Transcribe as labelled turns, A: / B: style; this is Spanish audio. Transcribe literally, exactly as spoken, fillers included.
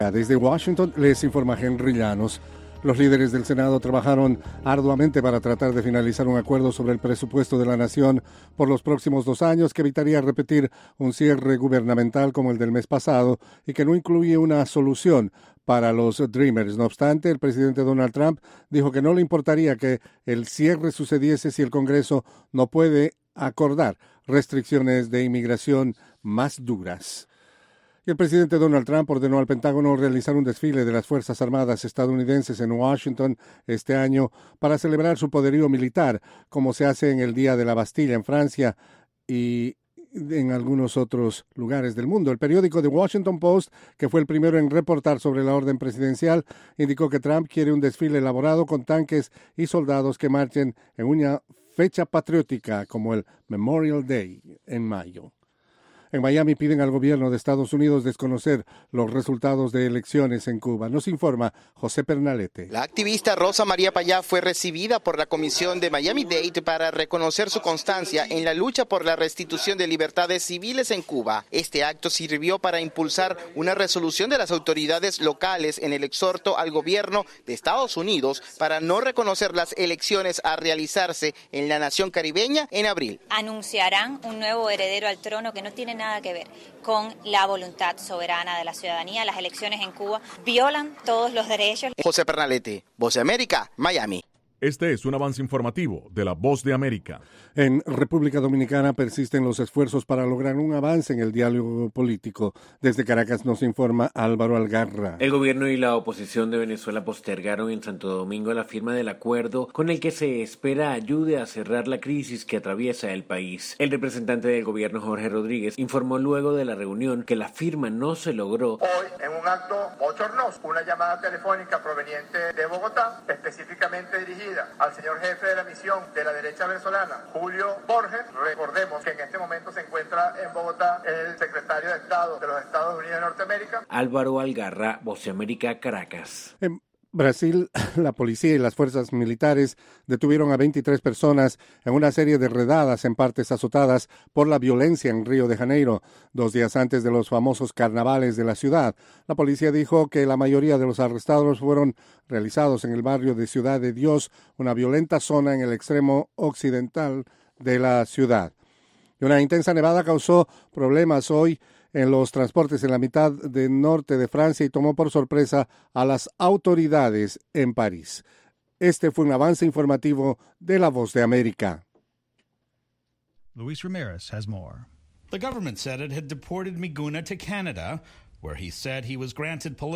A: Desde Washington les informa Henry Llanos. Los líderes del Senado trabajaron arduamente para tratar de finalizar un acuerdo sobre el presupuesto de la nación por los próximos dos años que evitaría repetir un cierre gubernamental como el del mes pasado y que no incluye una solución para los Dreamers. No obstante, el presidente Donald Trump dijo que no le importaría que el cierre sucediese si el Congreso no puede acordar restricciones de inmigración más duras. Y el presidente Donald Trump ordenó al Pentágono realizar un desfile de las Fuerzas Armadas estadounidenses en Washington este año para celebrar su poderío militar, como se hace en el Día de la Bastilla en Francia y en algunos otros lugares del mundo. El periódico The Washington Post, que fue el primero en reportar sobre la orden presidencial, indicó que Trump quiere un desfile elaborado con tanques y soldados que marchen en una fecha patriótica como el Memorial Day en mayo. En Miami piden al gobierno de Estados Unidos desconocer los resultados de elecciones en Cuba. Nos informa José Pernalete.
B: La activista Rosa María Payá fue recibida por la comisión de Miami-Dade para reconocer su constancia en la lucha por la restitución de libertades civiles en Cuba. Este acto sirvió para impulsar una resolución de las autoridades locales en el exhorto al gobierno de Estados Unidos para no reconocer las elecciones a realizarse en la nación caribeña en abril.
C: Anunciarán un nuevo heredero al trono que no tiene nada que ver con la voluntad soberana de la ciudadanía. Las elecciones en Cuba violan todos los derechos.
B: José Pernalete, Voz de América, Miami.
D: Este es un avance informativo de la Voz de América.
A: En República Dominicana persisten los esfuerzos para lograr un avance en el diálogo político. Desde Caracas nos informa Álvaro Algarra.
E: El gobierno y la oposición de Venezuela postergaron en Santo Domingo la firma del acuerdo con el que se espera ayude a cerrar la crisis que atraviesa el país. El representante del gobierno, Jorge Rodríguez, informó luego de la reunión que la firma no se logró.
F: Hoy, en un acto bochornoso, una llamada telefónica proveniente de Bogotá, específicamente dirigida al señor jefe de la misión de la derecha venezolana, Julio Borges. Recordemos que en este momento se encuentra en Bogotá el secretario de Estado de los Estados Unidos de Norteamérica.
E: Álvaro Algarra, Voz de América, Caracas.
A: En Brasil, la policía y las fuerzas militares detuvieron a veintitrés personas en una serie de redadas en partes azotadas por la violencia en Río de Janeiro, dos días antes de los famosos carnavales de la ciudad. La policía dijo que la mayoría de los arrestados fueron realizados en el barrio de Ciudad de Dios, una violenta zona en el extremo occidental de la ciudad. Y una intensa nevada causó problemas hoy en los transportes en la mitad del norte de Francia y tomó por sorpresa a las autoridades en París. Este fue un avance informativo de La Voz de América.
G: Luis Ramirez has more. The government said it had deported Miguna to Canada, where he said he was granted political